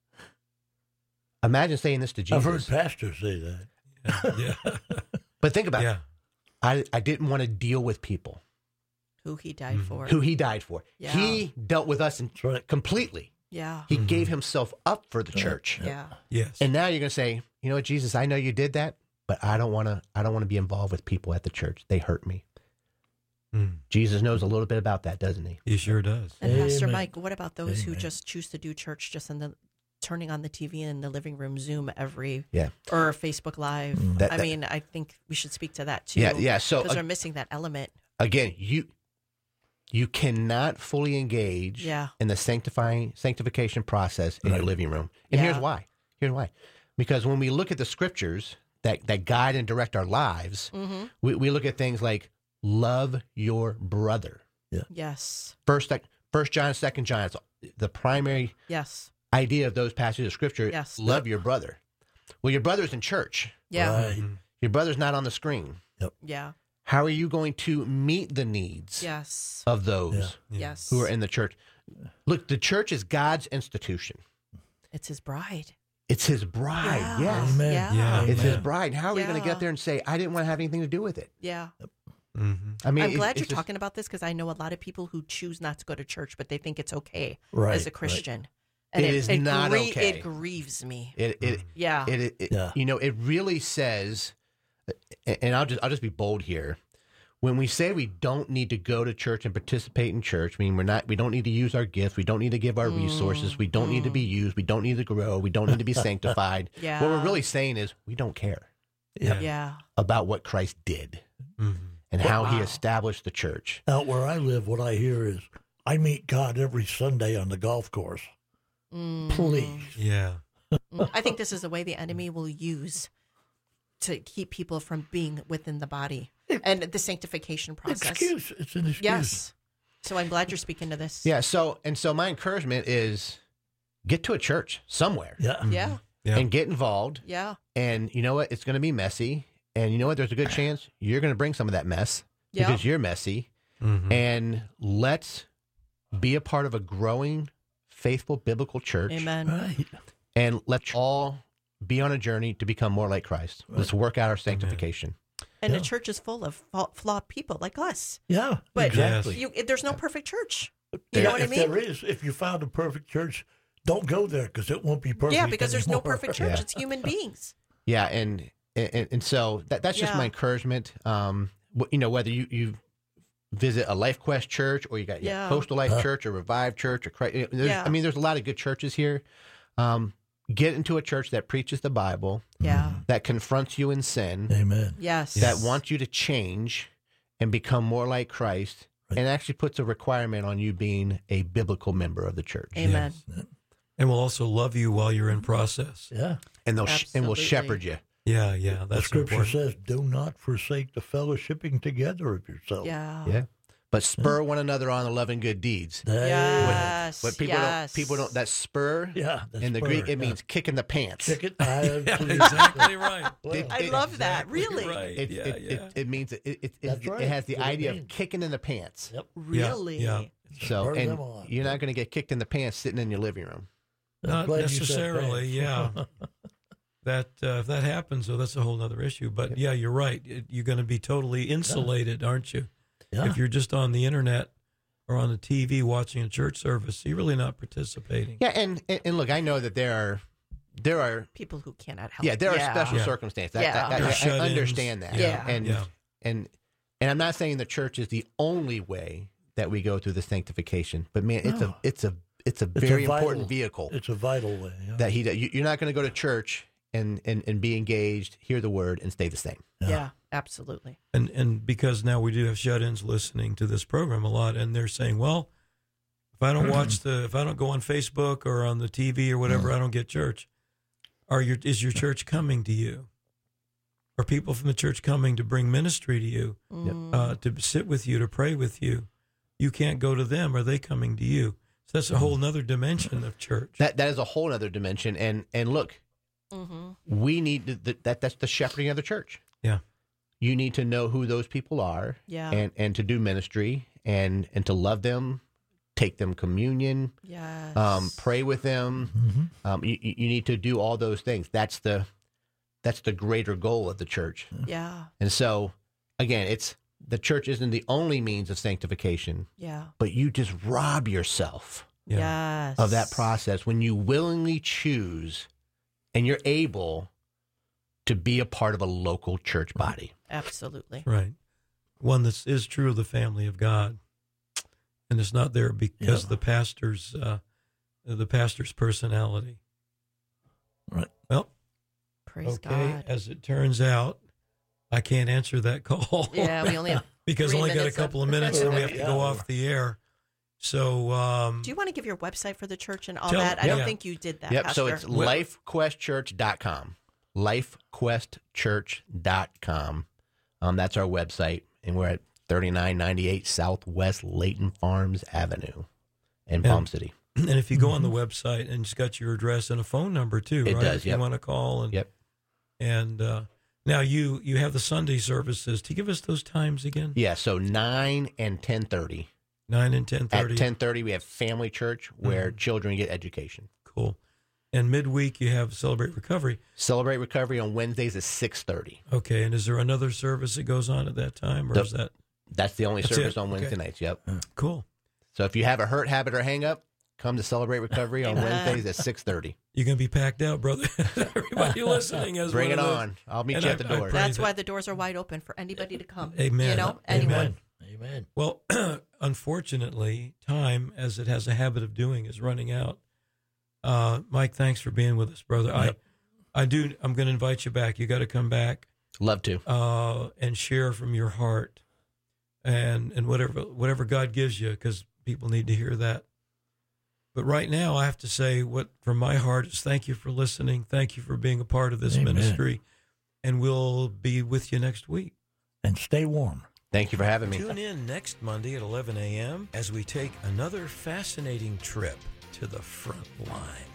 Imagine saying this to Jesus. I've heard pastors say that. Yeah. But think about Yeah. it. I didn't want to deal with people Who he died for. who he died for. Yeah. He dealt with us That's right. completely. Yeah. He gave himself up for the church. Yeah. Yes. And now you're going to say, you know what, Jesus, I know you did that, but I don't want to be involved with people at the church. They hurt me. Mm. Jesus knows a little bit about that, doesn't he? He sure does. And Pastor Amen. Mike, what about those who Amen. just choose to do church just turning on the TV in the living room, Zoom Yeah. or Facebook Live? That- I mean, I think we should speak to that too. Yeah. So because they're missing that element. again, you cannot fully engage Yeah. in the sanctification process in your Right. living room. And Yeah. here's why. Because when we look at the scriptures that guide and direct our lives, Mm-hmm. we look at things like love your brother. Yes. First John, 2 John, it's the primary Yes. idea of those passages of scripture. Yes. Love your brother. Well, your brother's in church. Yeah. Right. Your brother's not on the screen. Yeah. How are you going to meet the needs Yes. of those Yeah. Yes. who are in the church? Look, the church is God's institution. It's his bride. It's his bride. Yeah. Yes. Amen. Yeah. Yeah. It's his Amen. bride. How are we going to Yeah. get there and say, I didn't want to have anything to do with it? Yeah. Mm-hmm. I mean, I'm glad it's you're just- talking about this because I know a lot of people who choose not to go to church, but they think it's okay Right, as a right. Christian. It is not okay. It grieves me. It Yeah. Yeah. You know, it really says, and I'll just be bold here. When we say we don't need to go to church and participate in church, I mean we don't need to use our gifts, we don't need to give our resources, we don't need to be used, we don't need to grow, we don't need to be sanctified. Yeah. What we're really saying is we don't care Yeah. Yeah. about what Christ did Mm-hmm. and how he Wow. established the church. Out where I live, what I hear is, I meet God every Sunday on the golf course. Please. Yeah. I think this is the way the enemy will use to keep people from being within the body and the sanctification process. Excuse. It's an excuse. Yes. So I'm glad you're speaking to this. Yeah, so my encouragement is get to a church somewhere Yeah. Yeah. Yeah. and get involved. Yeah. And you know what? It's going to be messy. And you know what? There's a good chance you're going to bring some of that mess Yeah. because you're messy. Mhm. And let's be a part of a growing, faithful, biblical church. Amen. Right. And let's all be on a journey to become more like Christ. Let's work out our sanctification. And Yeah. the church is full of flawed people like us. Yeah. But exactly. there's no perfect church. You There- know what I if mean? there is, if you found a perfect church, don't go there because it won't be perfect. Yeah, because there's no anymore. perfect church. Yeah. It's human beings. Yeah, and so that's just Yeah. my encouragement. Whether you visit a Life Quest church or you got Yeah. Coastal Life Church or Revive Church or Christ, Yeah. there's a lot of good churches here. Get into a church that preaches the Bible, Yeah. that confronts you in sin, Amen. Yes. that wants you to change and become more like Christ, Right. and actually puts a requirement on you being a biblical member of the church. Amen. And will also love you while you're in process. Yeah. And they'll and will Absolutely. shepherd you. Yeah, yeah, The that's scripture important. says, "Do not forsake the fellowshipping together of yourself." Yeah. Yeah. But spur one another on to love and good deeds. That- Yes. But yes. people don't, that spur Yeah. that's in the spur, Greek, it yeah. means kick in the pants. Chicken. Yeah, exactly right. Well, I love that. Really? Right. It, yeah, it, yeah. it means it That's right. has the That's what it idea of means. kicking in the pants. Yep. Really? Yeah. So, Spur and them on. you're not going to get kicked in the pants sitting in your living room. I'm Not glad you said necessarily, yeah. that. That if that happens, though, that's a whole other issue. But yeah, you're right. You're going to be totally insulated, aren't you? Yeah. If you're just on the internet or on the TV watching a church service, you're really not participating. Yeah, and look, I know that there are People who cannot help. there are special Yeah. circumstances. Yeah. I There's shut-ins. understand that. Yeah. And Yeah. and I'm not saying the church is the only way that we go through the sanctification, but man, No. it's a It's a very vital- important vehicle It's a vital way. Yeah. that you're not going to go to church and be engaged, hear the word, and stay the same. Yeah. Absolutely. And because now we do have shut-ins listening to this program a lot, and they're saying, well, if I don't if I don't go on Facebook or on the TV or whatever, I don't get church. Is your church coming to you? Are people from the church coming to bring ministry to you, to sit with you, to pray with you? You can't go to them. Are they coming to you? So that's a whole nother dimension of church. That is a whole other dimension. And look, we need that's the shepherding of the church. Yeah. You need to know who those people are, Yeah. and to do ministry and to love them, take them communion, Yes. pray with them. You need to do all those things. That's the greater goal of the church. Yeah. And so, again, the church isn't the only means of sanctification, Yeah. but you just rob yourself Yeah. Yes. of that process when you willingly choose and you're able to be a part of a local church body. Absolutely. Right. One that is true of the family of God. And it's not there because Yeah. the pastor's personality. Right. Well, Praise okay. God. As it turns out, I can't answer that call. Yeah, we only have because 3 only got a minutes couple of left. minutes and we have to Yeah. go off the air. So, Do you want to give your website for the church and all Tell- that? I don't yeah. think you did that. Yep. Pastor. So it's lifequestchurch.com. Lifequestchurch.com. That's our website. And we're at 3998 Southwest Layton Farms Avenue in Palm City. and if you go on the website and it's got your address and a phone number too, It right? does, If yep. you want to call. Yep. And now you have the Sunday services. To give us those times again? Yeah. So 9 and 10:30. 9 and At 10:30. 10:30, we have family church where children get education. Cool. And midweek you have Celebrate Recovery. Celebrate Recovery on Wednesdays at 6:30. Okay. And is there another service that goes on at that time, or Nope. is that That's the only That's service it? on Wednesday Okay. nights. Yep. cool? So if you have a hurt, habit, or hang up, come to Celebrate Recovery on Amen. Wednesdays at 6:30. You're gonna be packed out, brother. Everybody listening has Bring one it of those. on. I'll meet And you I- at the I door. pray That's that- why the doors are wide open for anybody to come. Amen. You know, anyone. Amen. Amen. Well, unfortunately, time, as it has a habit of doing, is running out. Mike, thanks for being with us, brother. Yep. I'm going to invite you back. You got to come back Love to. and share from your heart, and whatever God gives you, because people need to hear that. But right now, I have to say, what from my heart is thank you for listening. Thank you for being a part of this Amen. ministry, and we'll be with you next week. And stay warm. Thank you for having me. Tune in next Monday at 11 a.m. as we take another fascinating trip to the front line.